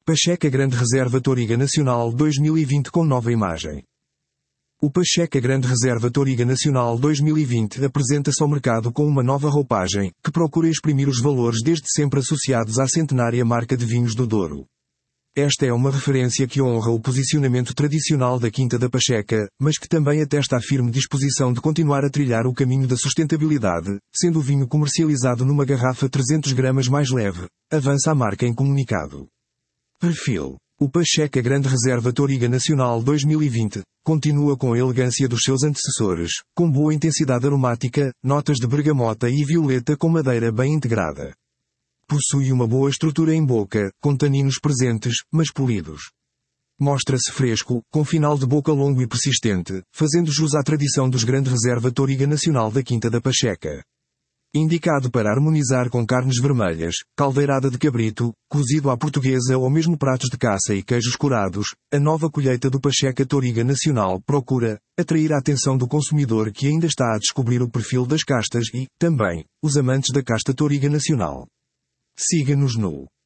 Pacheca Grande Reserva Toriga Nacional 2020 com nova imagem. O Pacheca Grande Reserva Toriga Nacional 2020 apresenta-se ao mercado com uma nova roupagem, que procura exprimir os valores desde sempre associados à centenária marca de vinhos do Douro. Esta é uma referência que honra o posicionamento tradicional da Quinta da Pacheca, mas que também atesta a firme disposição de continuar a trilhar o caminho da sustentabilidade, sendo o vinho comercializado numa garrafa 300 gramas mais leve, avança a marca em comunicado. Perfil. O Pacheca Grande Reserva Toriga Nacional 2020 continua com a elegância dos seus antecessores, com boa intensidade aromática, notas de bergamota e violeta com madeira bem integrada. Possui uma boa estrutura em boca, com taninos presentes, mas polidos. Mostra-se fresco, com final de boca longo e persistente, fazendo jus à tradição dos Grande Reserva Toriga Nacional da Quinta da Pacheca. Indicado para harmonizar com carnes vermelhas, caldeirada de cabrito, cozido à portuguesa ou mesmo pratos de caça e queijos curados, a nova colheita do Pacheca Toriga Nacional procura atrair a atenção do consumidor que ainda está a descobrir o perfil das castas e, também, os amantes da casta Toriga Nacional. Siga-nos no